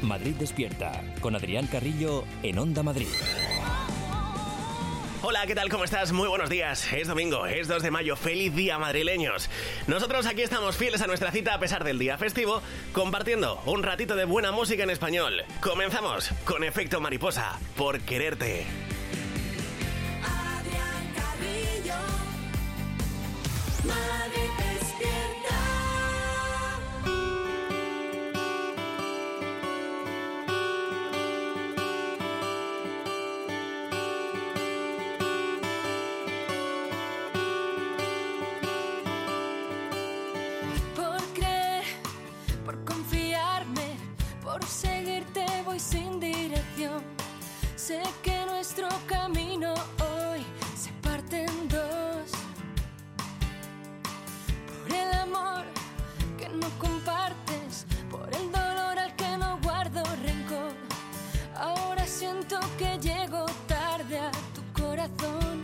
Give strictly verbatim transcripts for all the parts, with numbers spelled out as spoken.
Madrid Despierta, con Adrián Carrillo en Onda Madrid. Hola, ¿qué tal? ¿Cómo estás? Muy buenos días. Es domingo, es dos de mayo. ¡Feliz día, madrileños! Nosotros aquí estamos fieles a nuestra cita a pesar del día festivo, compartiendo un ratito de buena música en español. Comenzamos con Efecto Mariposa, Por Quererte. Adrián Carrillo, Madrid Despierta. Por seguirte voy sin dirección. Sé que nuestro camino hoy se parte en dos. Por el amor que no compartes, por el dolor al que no guardo rencor. Ahora siento que llego tarde a tu corazón.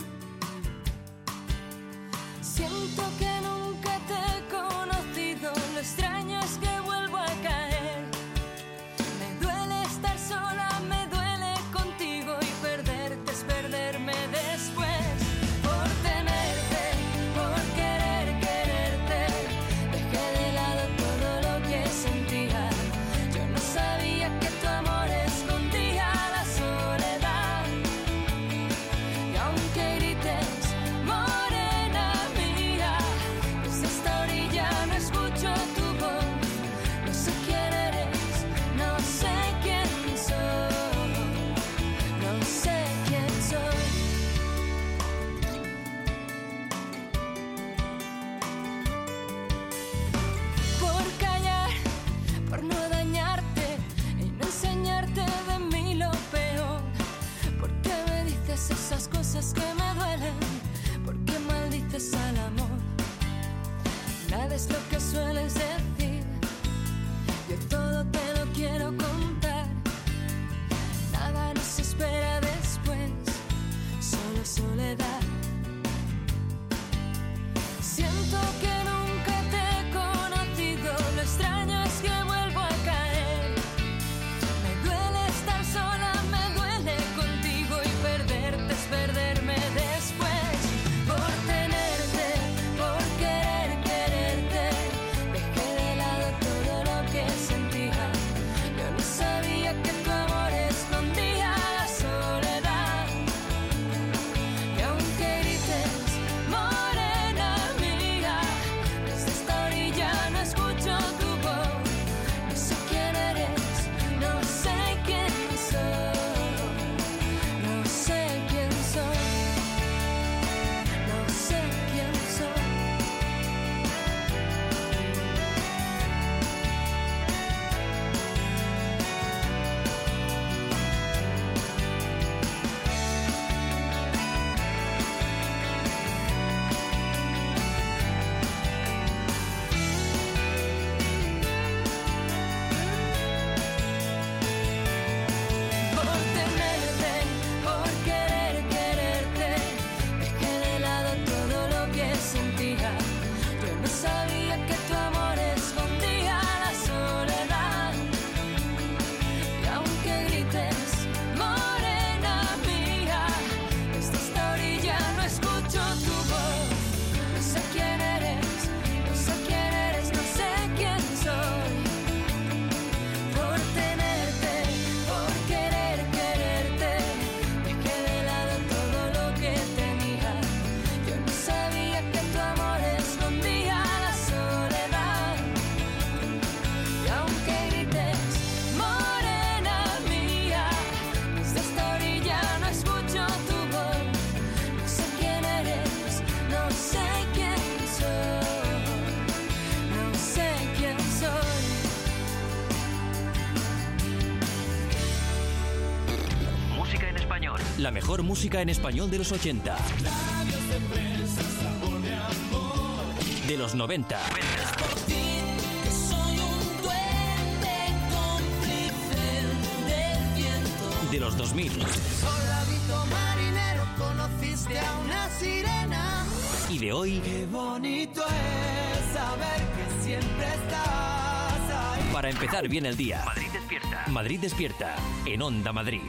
Siento que nunca te he conocido. Lo extraño es que vuelvo a caer. Estar sola me duele contigo y perderte es perderme después. Por tenerte, por querer quererte, dejé de lado todo lo que sentía. Yo no sabía que tu amor escondía la soledad. Y aunque grites, morena mía, desde esta orilla no escucho tu voz. No sé quién eres, no sé quién soy, no sé quién soy. Por callar, por no dañarte y no enseñarte de mí lo peor. ¿Por qué me dices esas cosas que me duelen? ¿Por qué maldices al amor? Nada es lo que sueles decir. Yo todo te lo quiero contar. Nada nos espera después, solo soledad. Siento que nunca te he conocido. Lo extraño es que vuelvo a caer. Me duele estar sola, me duele contigo y perderte es perderme después. Por tenerte, por querer quererte, dejé de lado todo lo que sentía. Yo no sabía que tu amor escondía la soledad. Y aunque grites, morena mía, desde esta orilla no escucho tu voz. No sé quién eres, no sé quién soy, no sé quién soy, no sé quién soy. Por tenerte, por querer quererte, dejé de lado todo lo que sentía. Yo no sabía que tu amor escondía la soledad. Y aunque grites, morena mía, desde esta orilla no escucho tu voz. No sé quién eres, no sé quién eres, no sé quién soy. Por tenerte, por querer quererte, dejé de lado todo lo que tenía. Yo no sabía que tu amor escondía la soledad. Y aunque grites, morena mía, desde esta orilla no escucho tu voz. No sé quién eres, no sé quién soy, no sé quién soy. Música en español. La mejor música en español de los ochenta. De los noventa. De los dos mil. Soldadito marinero, conociste a una sirena. Y de hoy. Qué bonito es saber que siempre estás ahí. Para empezar bien el día. Madrid despierta. Madrid despierta. En Onda Madrid.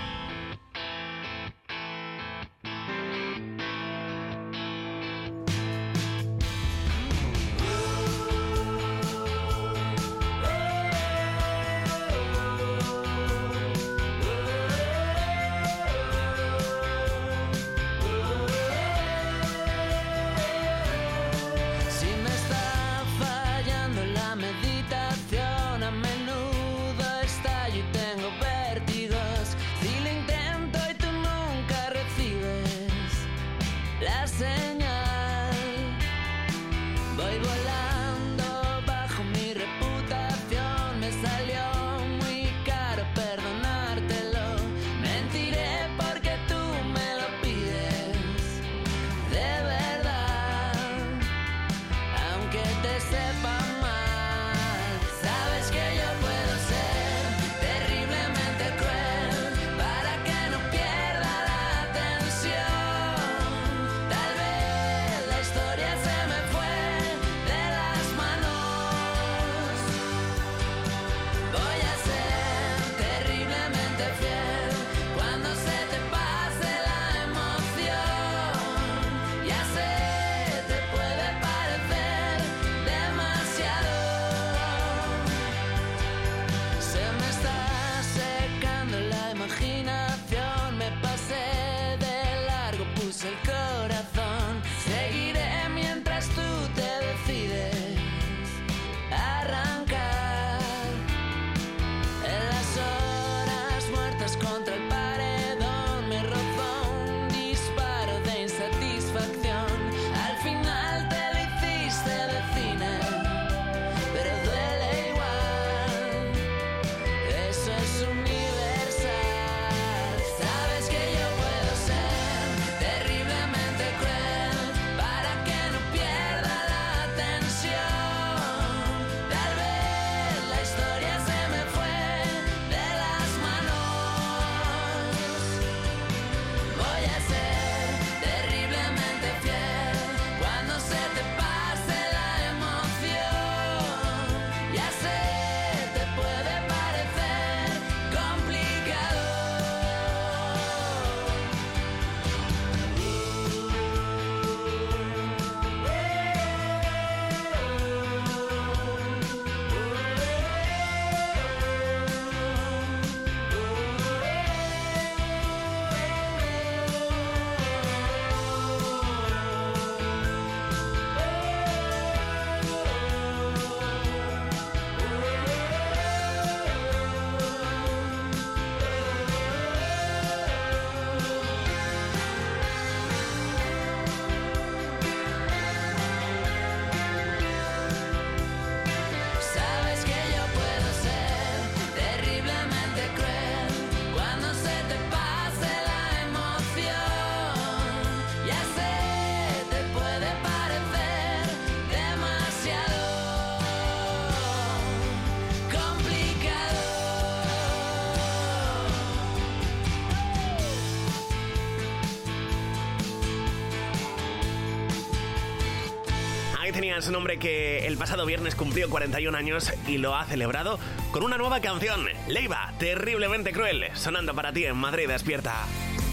Tenía su nombre, que el pasado viernes cumplió cuarenta y un años y lo ha celebrado con una nueva canción, Leiva, Terriblemente Cruel, sonando para ti en Madrid Despierta.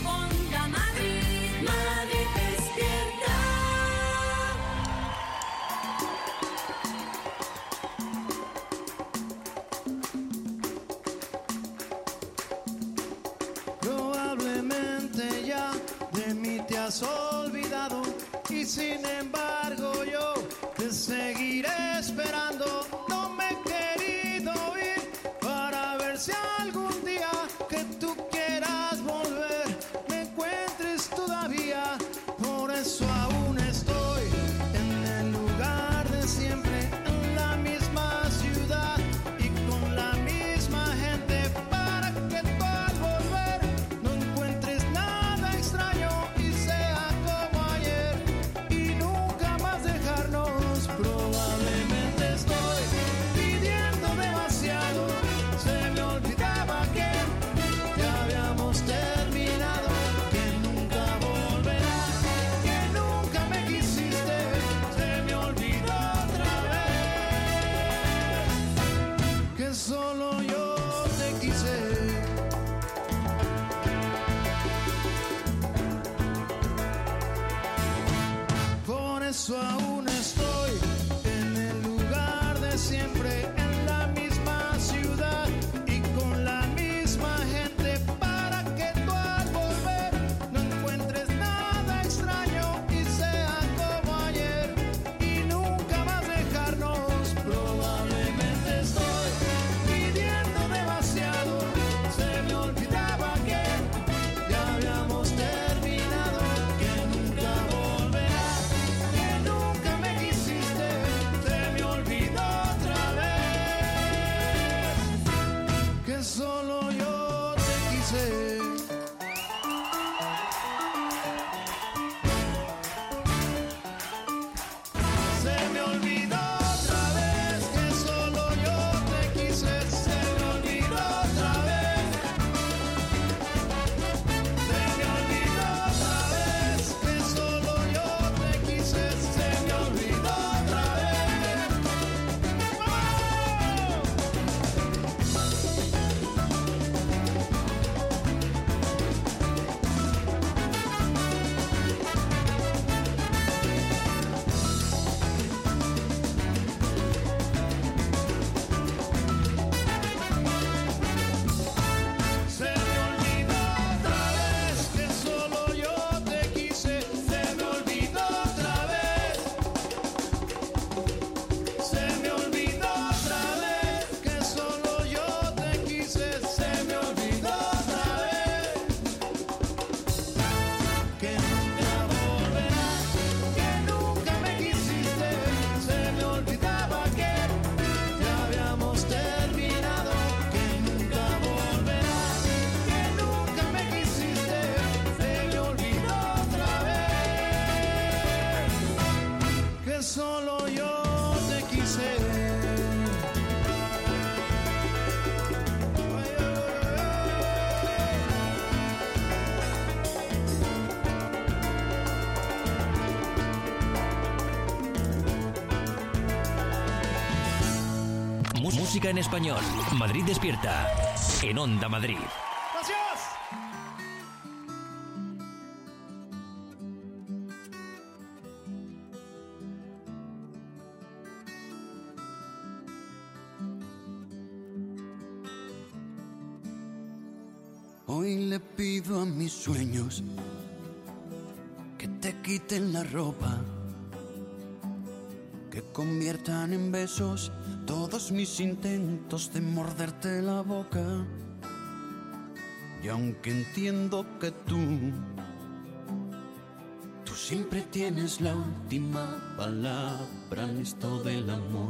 Onda Madrid, Madrid despierta. Probablemente ya de mí te has olvidado y sin embargo yo te seguiré esperando. No me he querido ir para ver si algún día que tú quieras volver me encuentres todavía. Por eso aún estoy en el lugar de siempre, en la misma ciudad y con la misma gente, para que tú al volver no encuentres nada extraño y sea como ayer y nunca eso aún estoy en el lugar de siempre, en la misma ciudad y con la misma gente, para que tú al volver no encuentres nada extraño y sea como ayer y nunca más dejarnos. Probablemente estoy pidiendo demasiado, se me olvidaba que ya habíamos terminado, que nunca volverá, que nunca me quisiste, se me olvidó otra vez, que solo yo te quise. Se me olvidó otra vez, que solo yo te quise, se me olvidó otra vez. Se me olvidó otra vez, que solo yo te quise, se me olvidó otra vez. Se me olvidó otra vez, que solo yo te quise, se me olvidó otra vez. Se me olvidó otra vez, que solo yo te quise, se me olvidó otra vez, que nunca volverá, que nunca me quisiste, se me olvidaba que ya habíamos terminado, que nunca volverá, que nunca me quisiste, se me olvidó otra vez, que solo yo te quise. Mu- Música en español. Madrid despierta. En Onda Madrid. ¡Gracias! Hoy le pido a mis sueños que te quiten la ropa, que conviertan en besos todos mis intentos de morderte la boca. Y aunque entiendo que tú, tú siempre tienes la última palabra en esto del amor,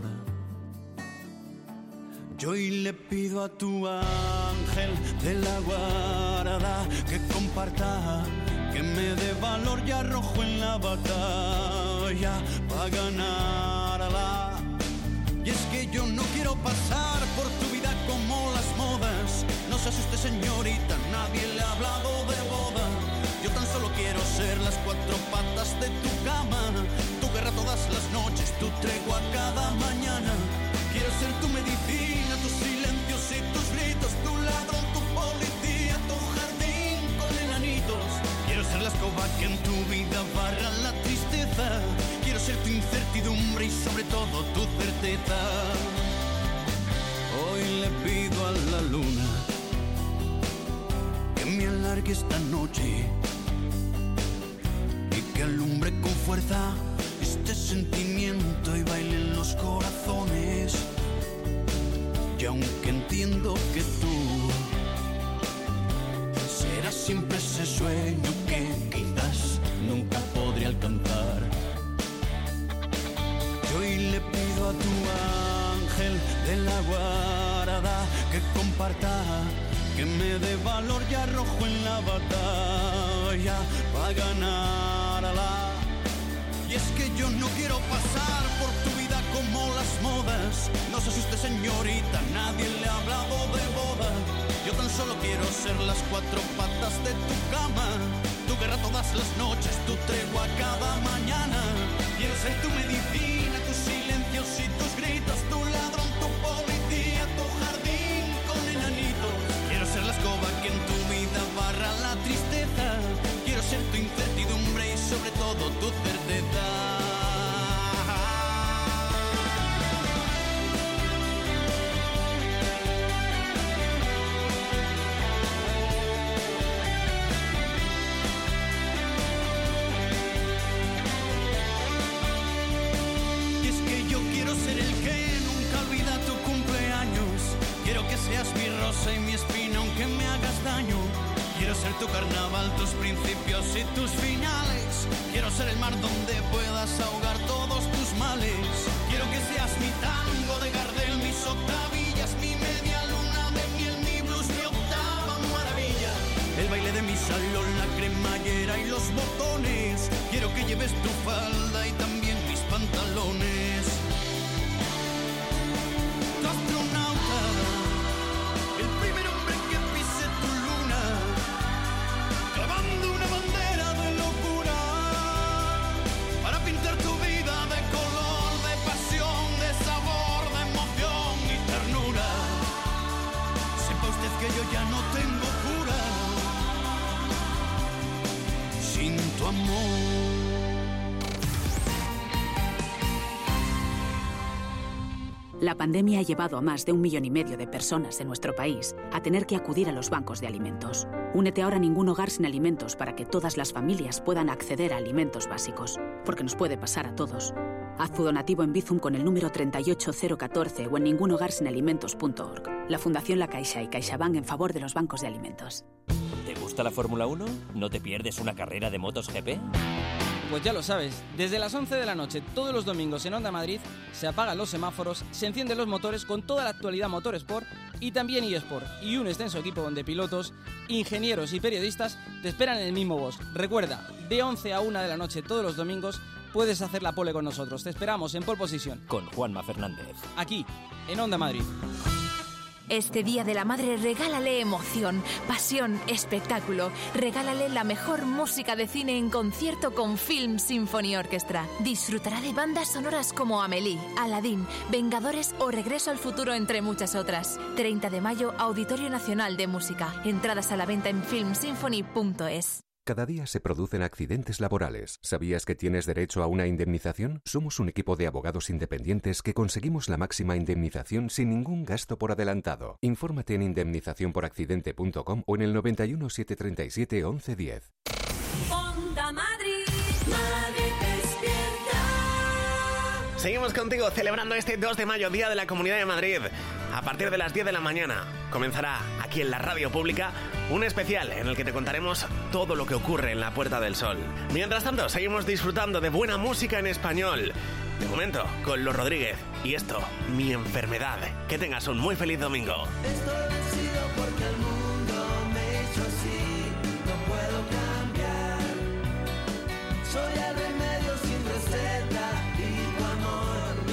yo hoy le pido a tu ángel de la guarda que comparta, que me dé valor y arrojo en la batalla para ganarla. Y es que yo no quiero pasar por tu vida como las modas. No se asuste, señorita, nadie le ha hablado de boda. Yo tan solo quiero ser las cuatro patas de tu cama, tu guerra todas las noches, tu tregua cada mañana. Quiero ser tu medicina, tus silencios y tus gritos, tu ladrón, tu policía, tu jardín con enanitos. Quiero ser la escoba que en tu vida barra la tristeza. Quiero ser tu incertidumbre y sobre todo tu certeza. Hoy le pido a la luna que me alargue esta noche y que alumbre con fuerza este sentimiento y baile en los corazones. Y aunque entiendo que tú serás siempre ese sueño que quizás nunca podré alcanzar, yo hoy le pido a tu ángel de la guarda que comparta, que me dé valor y arrojo en la batalla para ganarla. Y es que yo no quiero pasar por tu vida como las modas. No se asuste, señorita, nadie le ha hablado de boda. Yo tan solo quiero ser las cuatro patas de tu cama, tu guerra todas las noches, tu tregua cada mañana. Quiero ser tu medicina, tus silencios y tus gritos, tu ladrón, tu policía, tu jardín con enanitos. Quiero ser la escoba que en tu vida barra la tristeza. Quiero ser tu incertidumbre y sobre todo tu certeza. rosa y mi espina aunque me hagas daño. Quiero ser tu carnaval, tus principios y tus finales. Quiero ser el mar donde puedas ahogar todos tus males. Quiero que seas mi tango de Gardel, mis octavillas, mi media luna de miel, mi blues, mi octava maravilla. El baile de mi salón, la cremallera y los botones. Quiero que lleves tu falda y también mis pantalones. Tu astronauta, el primer hombre que pise tu luna, clavando una bandera de locura para pintar tu vida de color, de pasión, de sabor, de emoción y ternura. Sepa usted que yo ya no tengo cura sin tu amor. La pandemia ha llevado a más de un millón y medio de personas en nuestro país a tener que acudir a los bancos de alimentos. Únete ahora a Ningún Hogar Sin Alimentos para que todas las familias puedan acceder a alimentos básicos, porque nos puede pasar a todos. Haz tu donativo en Bizum con el número treinta y ocho cero catorce o en ningún hogar sin alimentos punto org. La Fundación La Caixa y CaixaBank en favor de los bancos de alimentos. ¿Te gusta la Fórmula uno? ¿No te pierdes una carrera de motos G P? Pues ya lo sabes, desde las once de la noche todos los domingos en Onda Madrid se apagan los semáforos, se encienden los motores con toda la actualidad Motorsport y también eSport, y un extenso equipo donde pilotos, ingenieros y periodistas te esperan en el mismo box. Recuerda, de once a una de la noche todos los domingos puedes hacer la pole con nosotros. Te esperamos en Pole Position con Juanma Fernández, aquí en Onda Madrid. Este Día de la Madre regálale emoción, pasión, espectáculo. Regálale la mejor música de cine en concierto con Film Symphony Orchestra. Disfrutará de bandas sonoras como Amélie, Aladdin, Vengadores o Regreso al Futuro, entre muchas otras. treinta de mayo, Auditorio Nacional de Música. Entradas a la venta en film symphony punto es. Cada día se producen accidentes laborales. ¿Sabías que tienes derecho a una indemnización? Somos un equipo de abogados independientes que conseguimos la máxima indemnización sin ningún gasto por adelantado. Infórmate en indemnización por accidente punto com o en el noventa y uno, setecientos treinta y siete, once diez. Onda Madrid, Madrid despierta. Seguimos contigo celebrando este dos de mayo, Día de la Comunidad de Madrid. A partir de las diez de la mañana comenzará aquí en la radio pública un especial en el que te contaremos todo lo que ocurre en la Puerta del Sol. Mientras tanto, seguimos disfrutando de buena música en español. De momento, con Los Rodríguez y esto, Mi Enfermedad. Que tengas un muy feliz domingo. Estoy vencido porque el mundo me hizo así, no puedo cambiar. Soy el remedio sin receta y tu amor, mi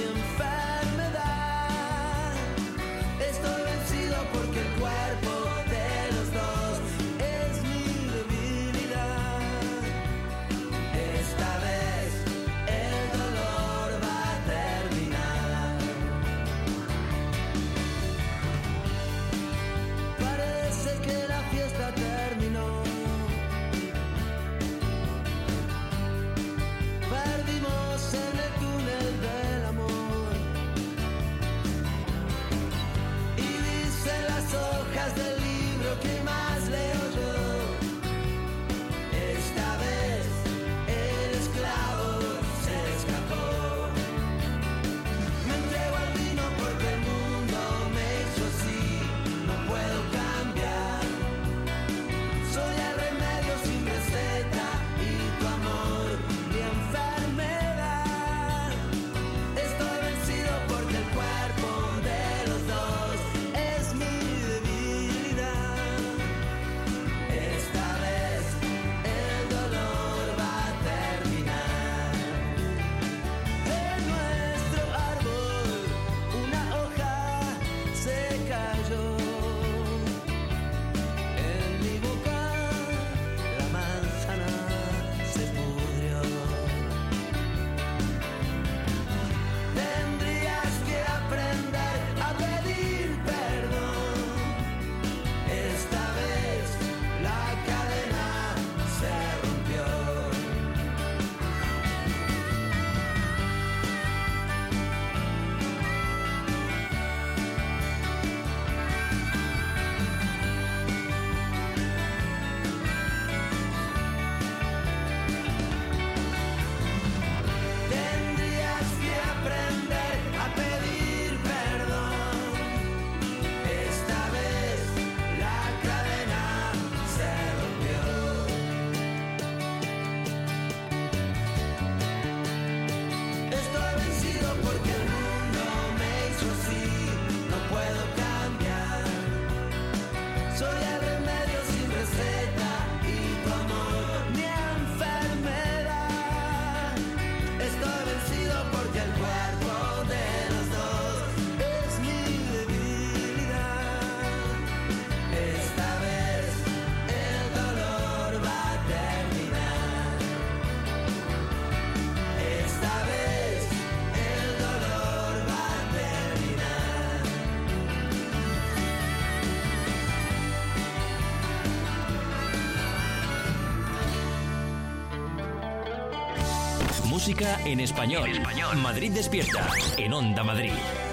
enfermedad. Estoy vencido porque el cuerpo de los dos es mi debilidad. Esta vez el dolor va a terminar. Parece que la fiesta terminó. Perdimos en el túnel del amor. Y dicen las hojas del libro que más leo yo. Esta vez el esclavo se escapó. Me entrego al vino porque el mundo me hizo así, no puedo cambiar. Soy el remedio sin receta y tu amor, mi enfermedad. Estoy vencido porque el cuerpo de los dos es mi debilidad. música en español. En español. Madrid Despierta, en Onda Madrid.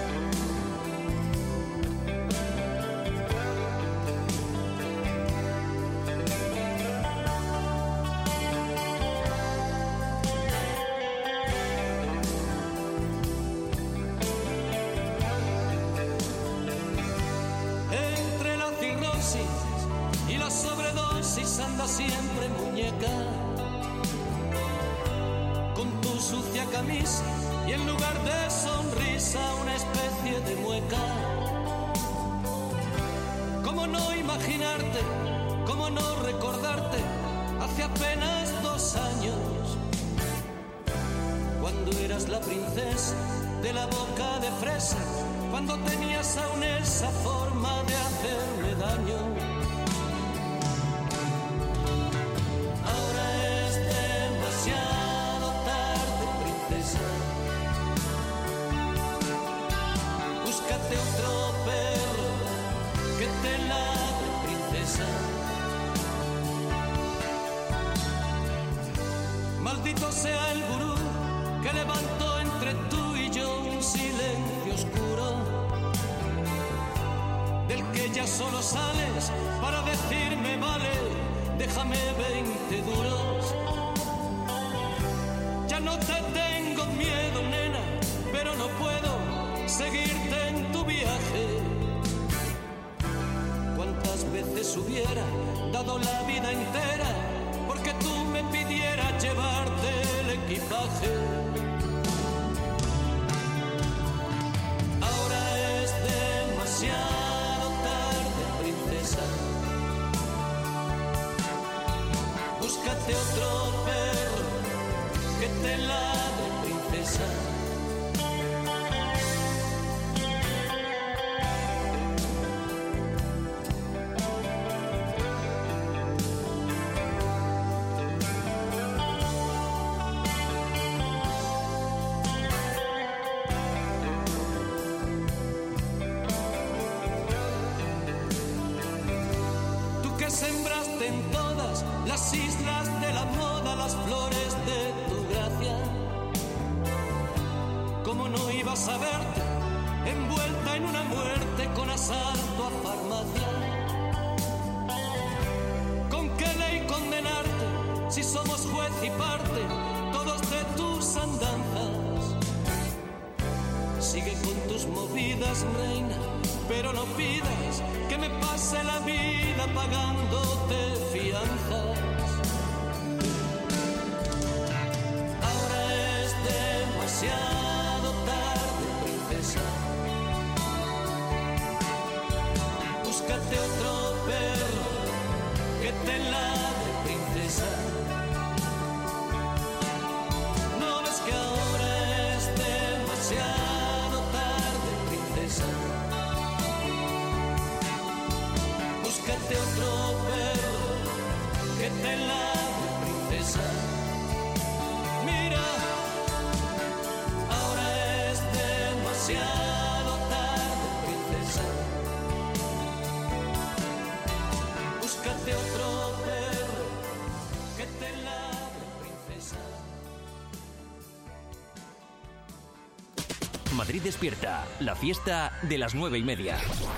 Entre la cirrosis y la sobredosis anda siempre muñeca, con tu sucia camisa y en lugar de sonrisa una especie de mueca. ¿Cómo no imaginarte, cómo no recordarte hace apenas dos años, cuando eras la princesa de la boca de fresa, cuando tenías aún esa forma de hacerme daño? Ahora es demasiado tarde, princesa. Búscate otro perro que te ladre, princesa. Maldito sea el gurú que levantó entre tú y yo un silencio oscuro, del que ya solo sales para decirme vale, déjame veinte duros. Ya no te tengo miedo, nena, pero no puedo seguirte en tu viaje. ¿Cuántas veces hubiera dado la vida entera porque tú me pidieras llevarte el equipaje? Ahora es demasiado tarde, princesa. Búscate otro perro que te ladre, princesa. Sembraste en todas las islas de la moda las flores de tu gracia. ¿Cómo no ibas a verte envuelta en una muerte con asalto a farmacia? ¿Con qué ley condenarte si somos juez y parte todos de tus andanzas? Sigue con tus movidas, reina, pero no pidas que me pase la vida pagándote fianzas. Ahora es demasiado tarde, princesa. Búscate otro perro que te ladre, princesa. ¿No ves que ahora es demasiado tarde, princesa? Búscate otro perro que te ladre, princesa. Mira, ahora es demasiado tarde, princesa. Búscate otro perro que te ladre, princesa. Madrid Despierta, la fiesta de las nueve y media.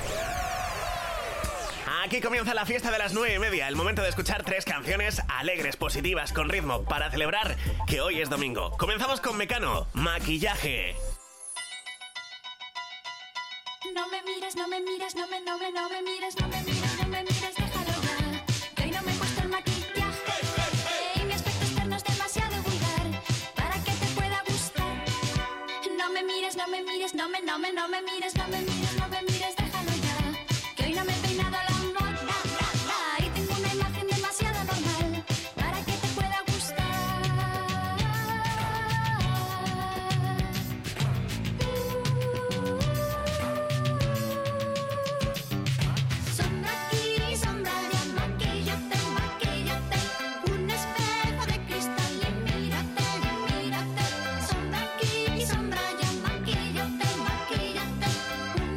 Aquí comienza la fiesta de las nueve y media, el momento de escuchar tres canciones alegres, positivas, con ritmo, para celebrar que hoy es domingo. Comenzamos con Mecano, Maquillaje. No me mires, no me mires, no me, no me, no me mires, no me mires, no me mires, déjalo ya. Que hoy no me he puesto el maquillaje y mi aspecto externo es demasiado vulgar para que te pueda gustar. No me mires, no me mires, no me, no me, no me mires, no me mires, no me mires, déjalo ya. Que hoy no me he peinado la y tengo una imagen demasiado normal para que te pueda gustar. Sombra aquí, sombra allá, maquíllate, maquíllate. Un espejo de cristal y mírate, mírate. Sombra aquí, sombra allá, maquíllate, maquíllate.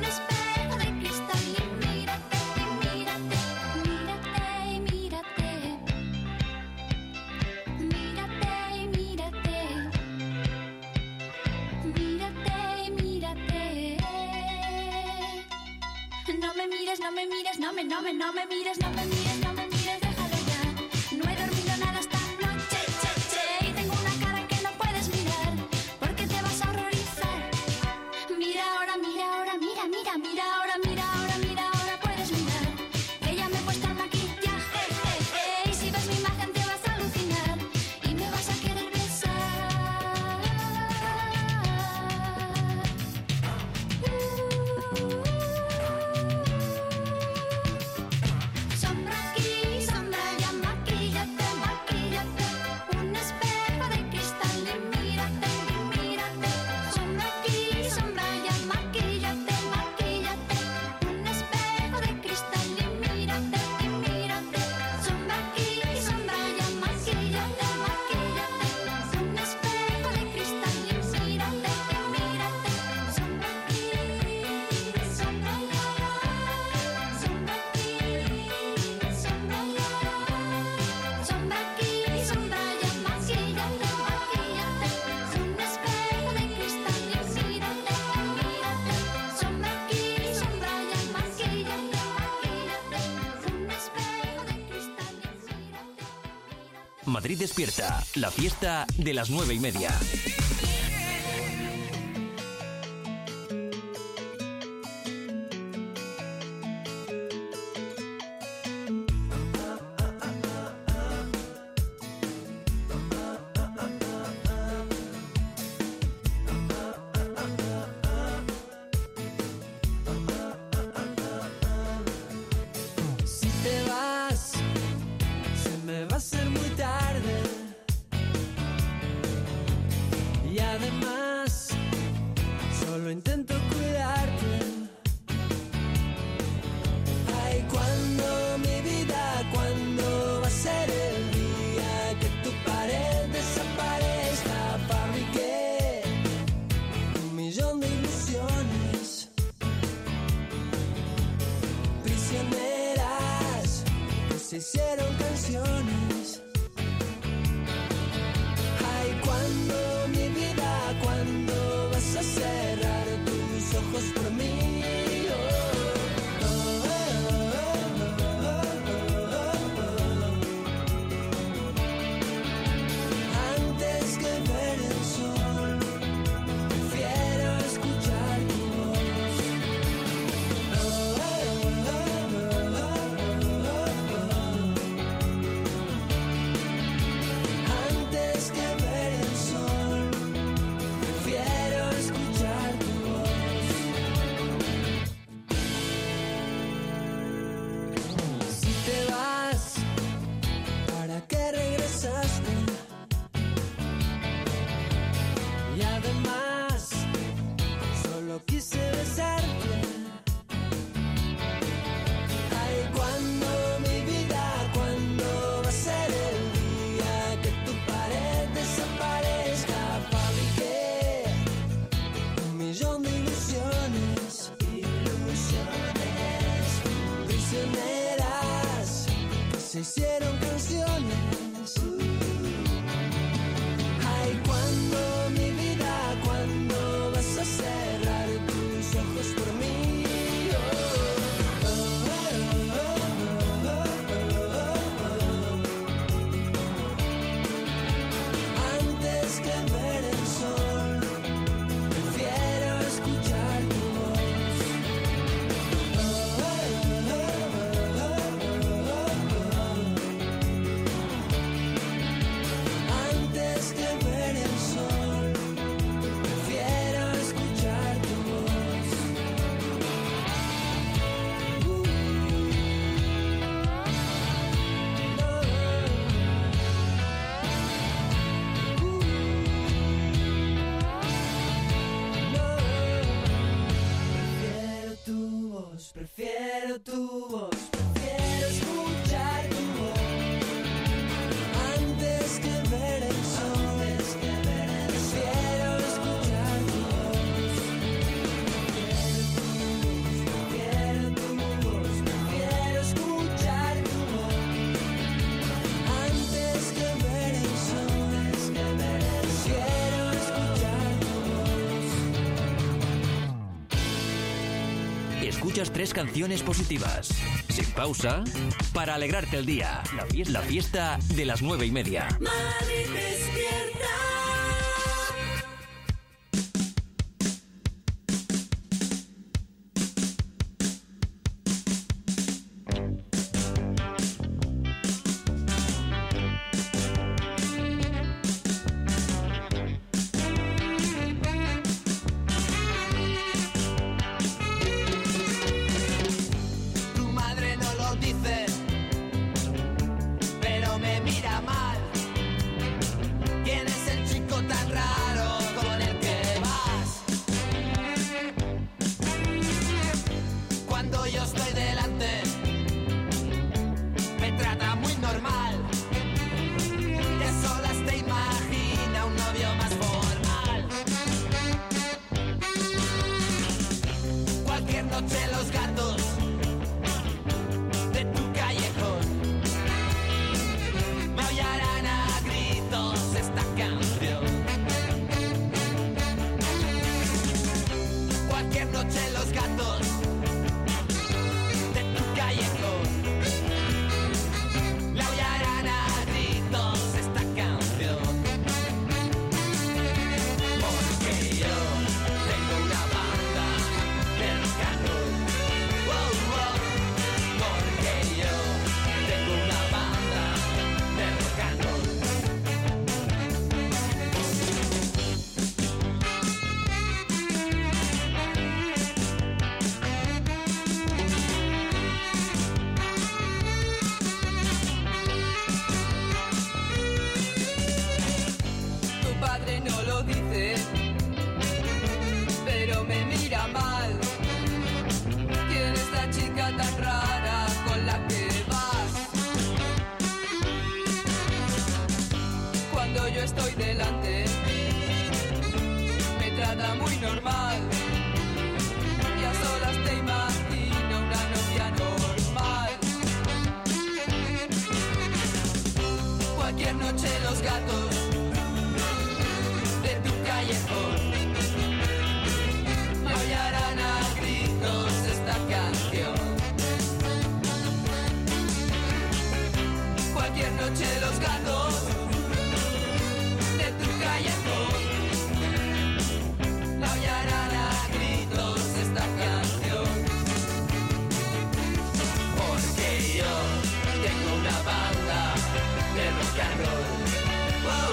no me mires, no me, no me, no me mires, no me mires, no me mires, déjalo ya. No he dormido nada esta noche, che, che, y tengo una cara que no puedes mirar, porque te vas a horrorizar. Mira ahora, mira ahora, mira, mira, mira ahora, mira ahora, mira ahora, puedes mirar. Que ya me he puesto el maquillaje, je, je, y si ves mi imagen te vas a alucinar y me vas a querer besar. Sombra aquí, sombra allá, maquíllate, maquíllate. Un espejo de cristal y mírate, y mírate. Sombra aquí, sombra allá, maquíllate, maquíllate. Un espejo de cristal y mírate, y mírate. Sombra aquí, sombra allá, maquíllate, maquíllate. Un espejo de cristal y mírate, y mírate. Sombra aquí, sombra allá. Sombra aquí, sombra allá. Sombra aquí, sombra allá, maquíllate, maquíllate. Un espejo de cristal y mírate, mírate. Sombra aquí, sombra allá, maquíllate, maquíllate. Un espejo de cristal y mírate. Madrid despierta, la fiesta de las nueve y media. Si te vas, se me va a hacer muy tarde. Y además, solo intento cuidarte. Ay, cuando mi vida, cuando va a ser el día que tu pared desaparezca. Fabriqué un millón de ilusiones prisioneras que se hicieron canciones. Ay, cuando mi vida, cuando vas a cerrar tus ojos por mí. Oh, oh, oh, oh, oh, oh. Antes que ver el sol, prefiero escuchar tu voz. Oh, oh, oh, oh, oh, oh. Antes que ver el sol, prefiero escuchar tu voz. Si te vas, ¿para qué regresaste? Y además, solo quise besarte. Ay, cuando mi vida, cuando va a ser el día que tu pared desaparezca. Fabriqué un millón de ilusiones, ilusiones prisioneras que se hicieron canciones. Ay, cuando mi vida, cuando vas a cerrar tus ojos por mí. Oh, oh, oh, oh, oh, oh, oh. Antes que ver el sol, prefiero escuchar tu voz. Oh, oh, oh, oh, oh, oh. Antes que ver el sol, prefiero escuchar tu voz. Uh, no. Uh, no. Prefiero tu voz, prefiero tu voz, prefiero escuchar tu voz. Antes que ver el sol, prefiero escuchar tu voz. Prefiero tu voz, prefiero escuchar tu voz. Antes que ver el sol, prefiero escuchar tu voz. escuchas tres canciones positivas, sin pausa, para alegrarte el día. La fiesta, la fiesta de las nueve y media. Madrid despierta. Tengo una banda de rock and roll.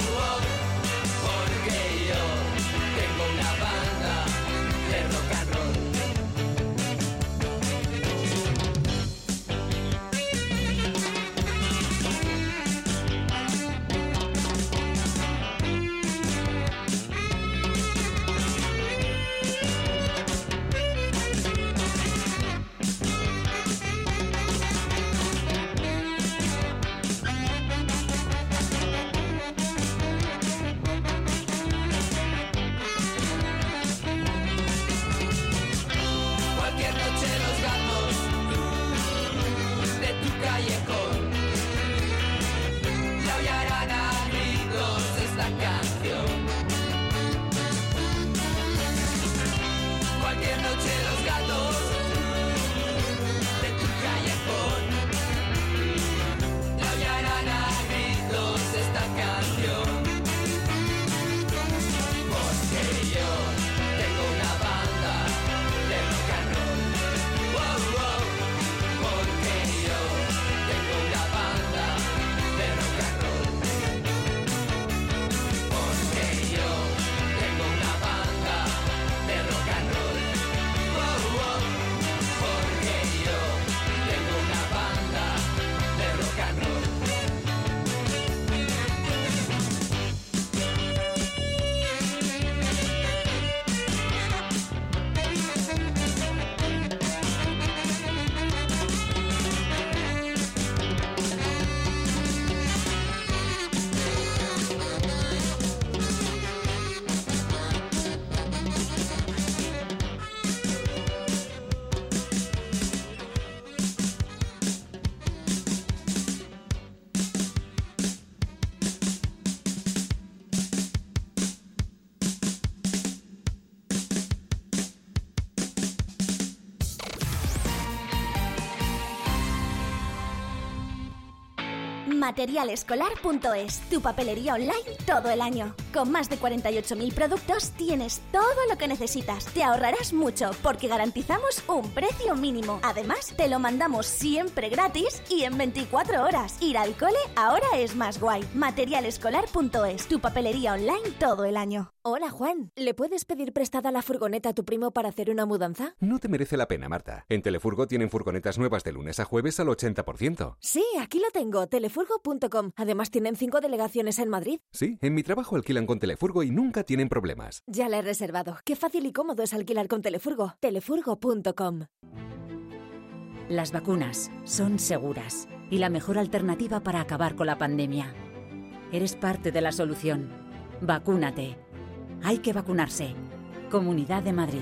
material escolar punto es, tu papelería online todo el año. Con más de cuarenta y ocho mil productos tienes todo lo que necesitas. Te ahorrarás mucho porque garantizamos un precio mínimo. Además, te lo mandamos siempre gratis y en veinticuatro horas. Ir al cole ahora es más guay. material escolar punto es, tu papelería online todo el año. Hola, Juan. ¿Le puedes pedir prestada la furgoneta a tu primo para hacer una mudanza? No te merece la pena, Marta. En Telefurgo tienen furgonetas nuevas de lunes a jueves al ochenta por ciento. Sí, aquí lo tengo, telefurgo punto com. Además tienen cinco delegaciones en Madrid. Sí, en mi trabajo alquilan con Telefurgo y nunca tienen problemas. Ya la he reservado. Qué fácil y cómodo es alquilar con Telefurgo. telefurgo punto com. Las vacunas son seguras y la mejor alternativa para acabar con la pandemia. Eres parte de la solución. Vacúnate. Hay que vacunarse. Comunidad de Madrid.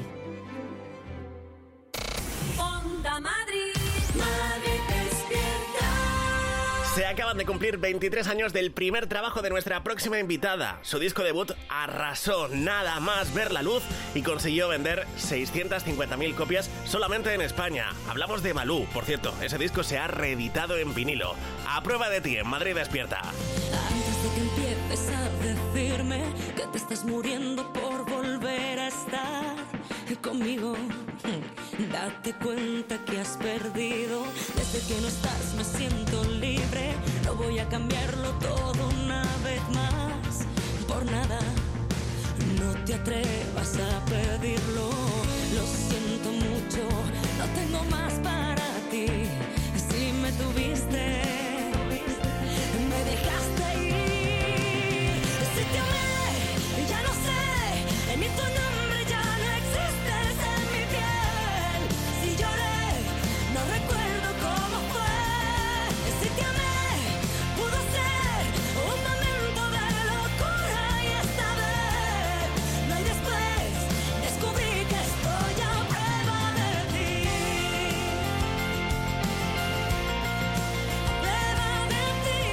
Onda Madrid, Madrid despierta. Se acaban de cumplir veintitrés años del primer trabajo de nuestra próxima invitada. Su disco debut arrasó nada más ver la luz y consiguió vender seiscientas cincuenta mil copias solamente en España. Hablamos de Malú, por cierto, ese disco se ha reeditado en vinilo. A prueba de ti en Madrid Despierta. Antes de que empieces a decirme que te estás muriendo por volver a estar conmigo, date cuenta que has perdido. Desde que no estás me siento libre. No voy a cambiarlo todo una vez más. Por nada, no te atrevas a pedirlo. Lo siento mucho, no tengo más para ti. Si me tuviste, me dejaste ir. Si te amé, ya no sé, ni tu nombre ya no existes en mi piel. Si lloré, no recuerdo cómo fue. Si te amé, pudo ser un momento de locura y esta vez no hay después. Descubrí que estoy a prueba de ti. Prueba de ti.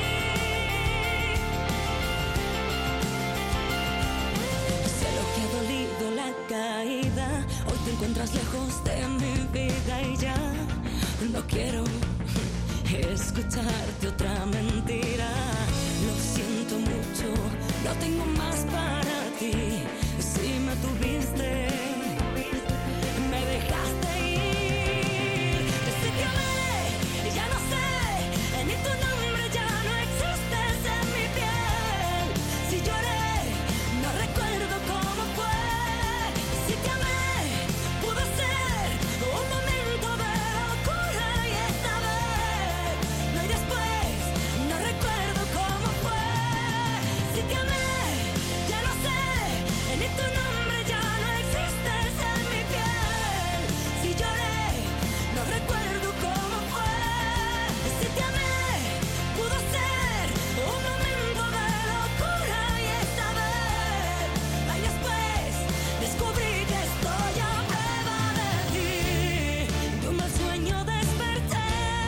Sé lo que ha dolido la caída. Hoy te encuentras lejos de mi vida y ya no quiero escucharte otra mentira. Lo siento mucho, no tengo más para ti. Si me tuviste, me dejaste ir. Si te amé, ya no sé, ni tu nombre ya no existes en mi piel. Si lloré, no recuerdo cómo fue. Si te amé, pudo ser un momento de locura y esta vez no hay después. No recuerdo cómo fue. Si te amé, ya no sé, ni tu nombre ya no existes en mi piel. Si lloré, no recuerdo cómo fue. Si te amé, pudo ser un momento de locura y esta vez no hay después. Descubrí que estoy a prueba de ti. De un mal sueño desperté.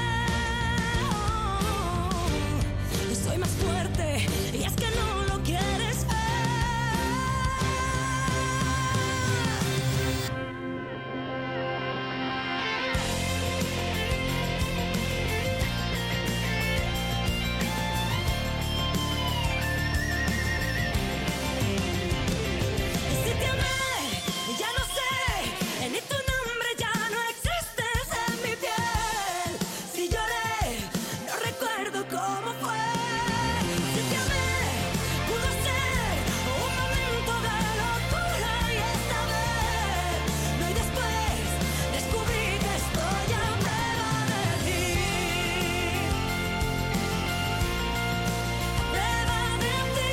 Oh, soy más fuerte y es que no lo quieres ver. Si te amé, ya no sé, ni tu nombre ya no existes en mi piel. Si lloré, no recuerdo cómo fue. Si te amé, pudo ser un momento de locura y esta vez no hay después. Descubrí que estoy a prueba de ti. Prueba de ti.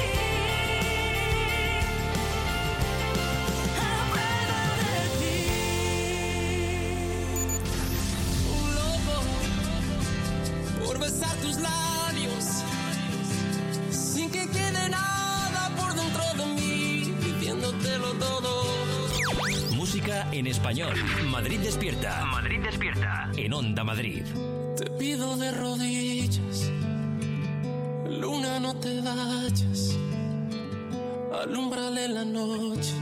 A prueba de ti. Un loco por besar tus labios sin que quede nada por dentro de mí, pidiéndotelo todo. Música en español. Madrid Despierta. Madrid Despierta. En Onda Madrid. Te pido de rodillas, luna, no te vayas, alúmbrale la noche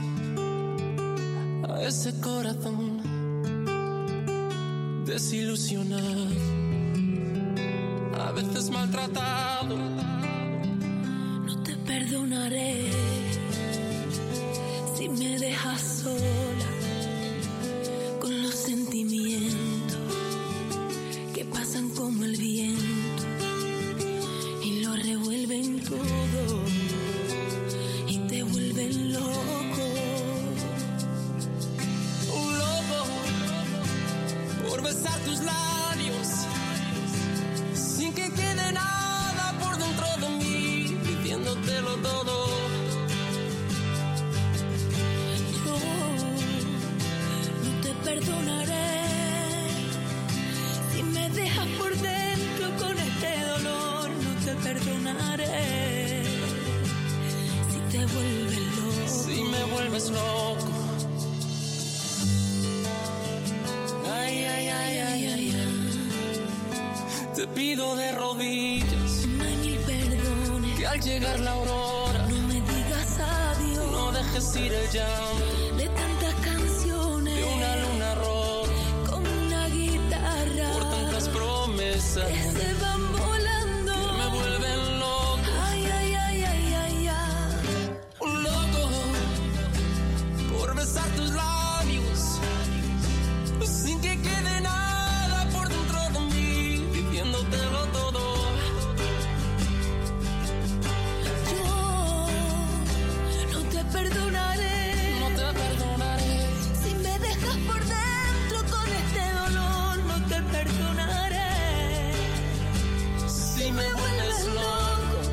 a ese corazón desilusionado. a veces maltratado. No te perdonaré si me dejas sola con los sentimientos que pasan como el viento y lo revuelven todo y te vuelven loco. Un loco por besar tus labios sin que quede nada por dentro de mí, pidiéndotelo todo. Yo no te perdonaré si me dejas por dentro con este dolor. No te perdonaré si te vuelves loco. Si me vuelves loco. Ay, ay, ay, ay, ay, ay. Te pido de rodillas, no hay mil perdones, que al llegar la aurora no me digas adiós. No dejes ir el llanto de tantas canciones, de una luna roja con una guitarra, por tantas promesas que se van volando, que me vuelven loco. Ay, ay, ay, ay, ay, ay. Un loco por besar tus labios sin que quede nada por dentro de mí, pidiéndotelo todo. Yo no te perdonaré, no te perdonaré si me dejas por dentro con este dolor. No te perdonaré si me vuelves loco.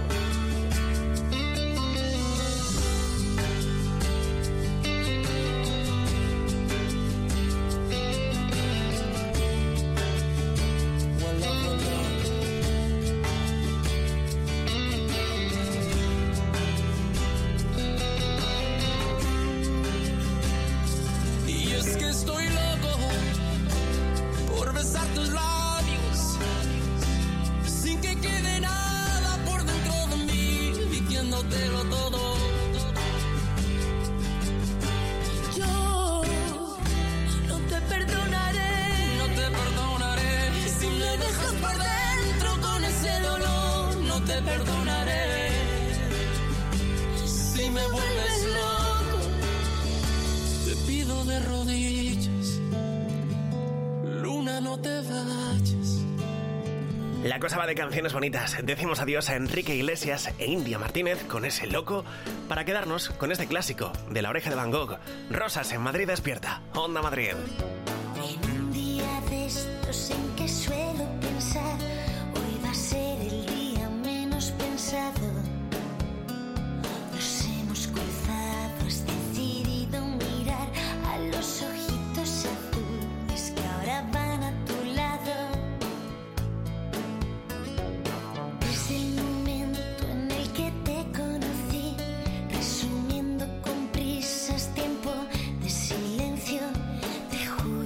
Y es que estoy loco por besar tus labios sin que quede nada por dentro de mí, pidiéndotelo todo. Yo no te perdonaré, No te perdonaré si me dejas por dentro con ese dolor. no te perdonaré si me vuelves loco. Te pido de rodillas, luna, no te vayas. La cosa va de canciones bonitas. Decimos adiós a Enrique Iglesias e India Martínez con ese loco para quedarnos con este clásico de La Oreja de Van Gogh. Rosas en Madrid despierta. Onda Madrid. En un día de estos en que suelo pensar, hoy va a ser el día menos pensado. Nos hemos cruzado, has decidido mirar a los ojitos azules que ahora van a tu lado. Desde el momento en el que te conocí, resumiendo con prisas tiempo de silencio, te juro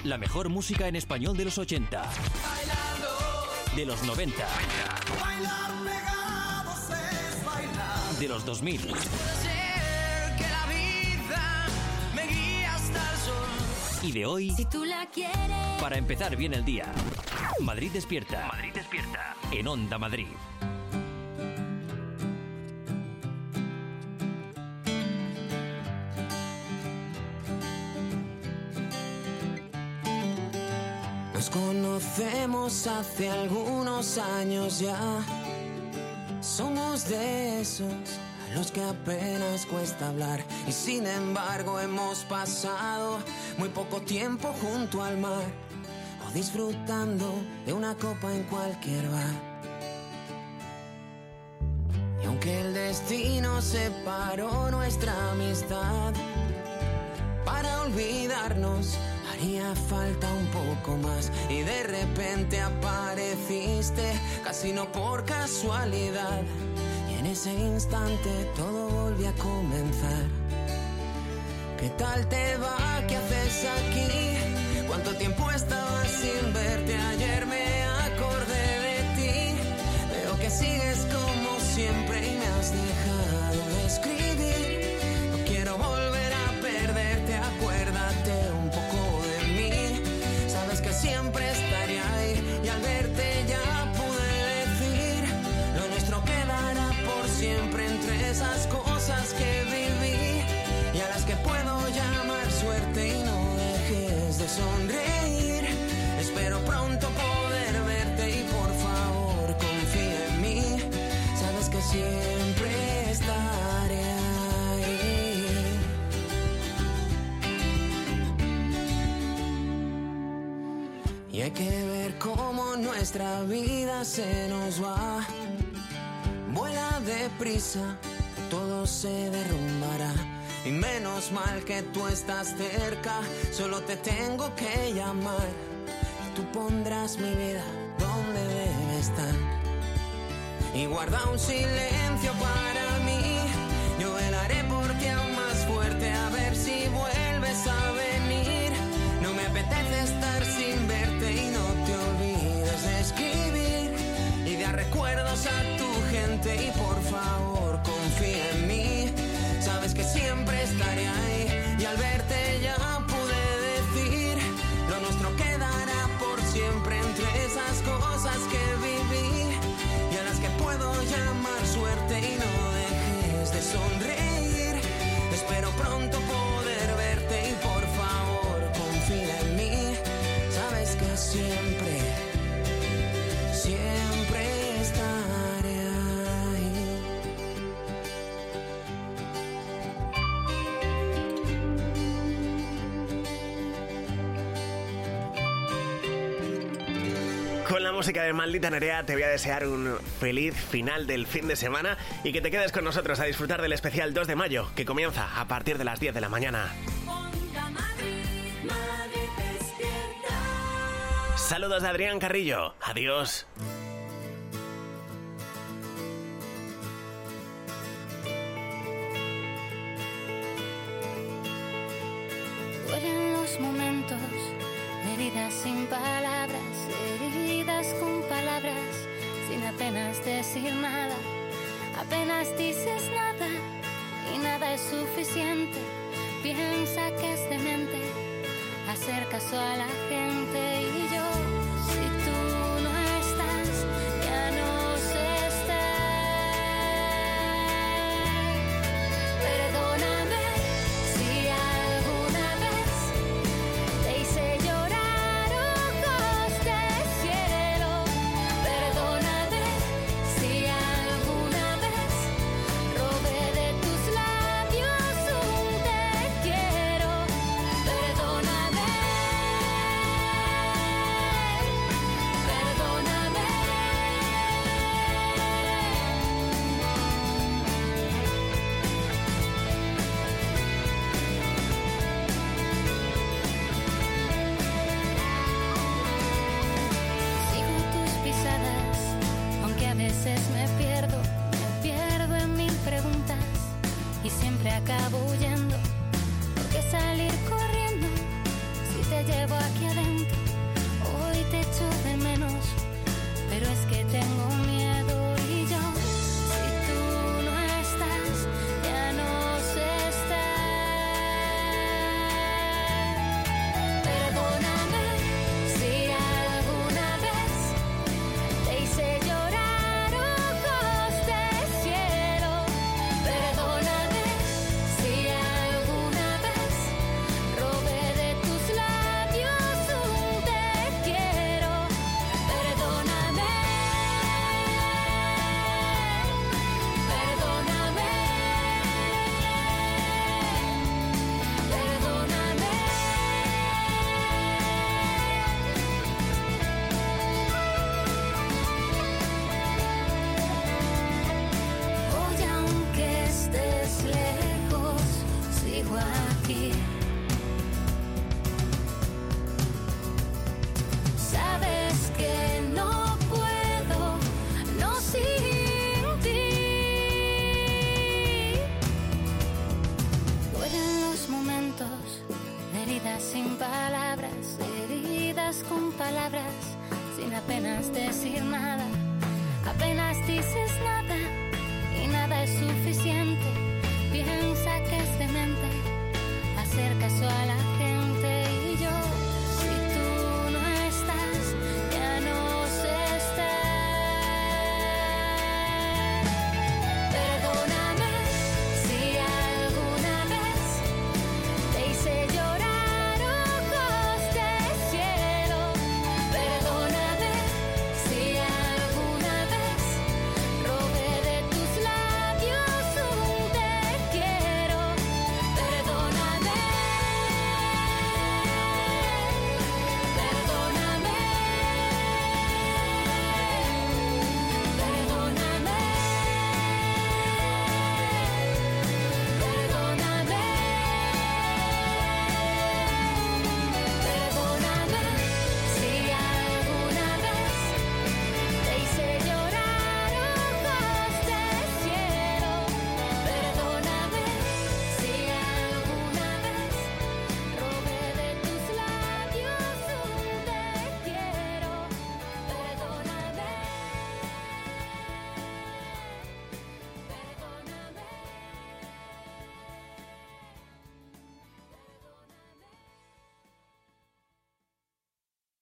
La mejor música en español de los ochenta, de los noventa, Bailar pegados es bailar. de los dos mil Que la vida me guía hasta el sol. y de hoy, Si tú la quieres. para empezar bien el día. Madrid despierta. Madrid despierta. En Onda Madrid. Nos conocemos hace algunos años ya. Somos de esos a los que apenas cuesta hablar. Y sin embargo hemos pasado muy poco tiempo junto al mar, o disfrutando de una copa en cualquier bar. Y aunque el destino separó nuestra amistad, para olvidarnos haría falta un poco más. Y de repente apareciste, casi no por casualidad, y en ese instante todo volvió a comenzar. ¿Qué tal te va? ¿Qué haces aquí? ¿Cuánto tiempo estaba sin verte? Ayer me acordé de ti. Veo que sigues como siempre y me has dejado de escribir. No quiero volver a perderte, acuérdate un poco de mí. Sabes que siempre estaré ahí, y al verte ya pude decir: lo nuestro quedará por siempre entre esas cosas que viví, y a las que puedo llamar suerte. Y no dejes de sonreír, espero pronto poder verte, y por favor confía en mí. Sabes que siempre estaré ahí. Y hay que ver cómo nuestra vida se nos va. Vuela deprisa, todo se derrumbará. Y menos mal que tú estás cerca, solo te tengo que llamar. Y tú pondrás mi vida donde debe estar. Y guarda un silencio para mí, yo velaré por ti aún más fuerte, a ver si vuelves a venir. No me apetece estar sin verte, y no te olvides de escribir y dar recuerdos a tu gente. Y por favor confía en mí, sabes que siempre estaré ahí, y al verte ya pude decir: lo nuestro quedará por siempre entre esas cosas que viví, y a las que puedo llamar suerte. Y no dejes de sonreír, espero pronto poder verte, y por favor confía en mí. Sabes que siempre, siempre estaré ahí. Con la música de Maldita Nerea te voy a desear un feliz final del fin de semana y que te quedes con nosotros a disfrutar del especial dos de mayo, que comienza a partir de las diez de la mañana. Saludos de Adrián Carrillo. Adiós. Duelen los momentos, heridas sin palabras, heridas con palabras, sin apenas decir nada. Apenas dices nada y nada es suficiente. Piensa que es demente hacer caso a la gente. Y yo, si tú no estás, ya no sé estar. Perdóname si alguna vez te hice llorar ojos de cielo. Perdóname si alguna vez robé de tus labios un te quiero. Perdóname. apenas decir nada, apenas dices nada y nada es suficiente.